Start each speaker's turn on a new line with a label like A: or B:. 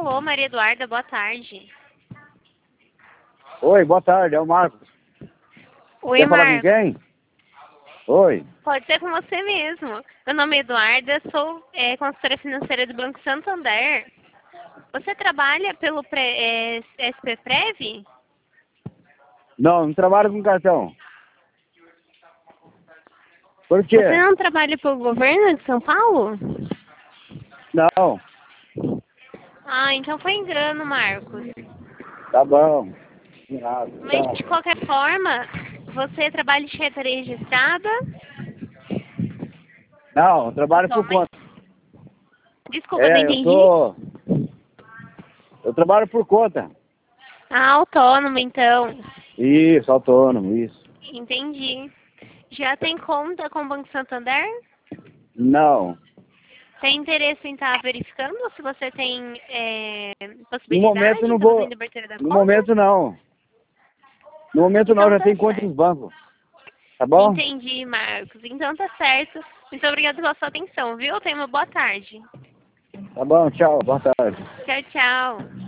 A: Alô, Maria Eduarda, boa tarde.
B: Oi, boa tarde, é o Marcos.
A: Oi,
B: Quer falar com
A: Marcos.
B: quem? Oi.
A: Pode ser com você mesmo. Meu nome é Eduarda, sou consultora financeira do Banco Santander. Você trabalha pelo SP Prev?
B: Não trabalho com cartão. Por quê?
A: Você não trabalha pelo governo de São Paulo?
B: Não.
A: Ah, então foi engano, Marcos.
B: Tá bom. De nada.
A: Mas
B: Tá.
A: de qualquer forma, você trabalha de carteira registrada?
B: Não, eu trabalho por
A: Atualmente?
B: conta.
A: Desculpa, não entendi.
B: Eu trabalho por conta.
A: Ah, autônomo, então.
B: Isso, autônomo, isso.
A: Entendi. Já tem conta com o Banco Santander?
B: Não.
A: Tem interesse em estar verificando se você tem
B: No
A: possibilidade
B: momento
A: de
B: não
A: estar
B: vou.
A: fazendo abertura da
B: No
A: conta?
B: momento não. No momento não,
A: Então
B: já
A: tá
B: tenho conta nos
A: certo.
B: bancos. Tá bom?
A: Entendi, Marcos. Então tá certo. Muito obrigada pela sua atenção, viu? Tenha uma boa tarde.
B: Tá bom, tchau, boa tarde.
A: Tchau, tchau.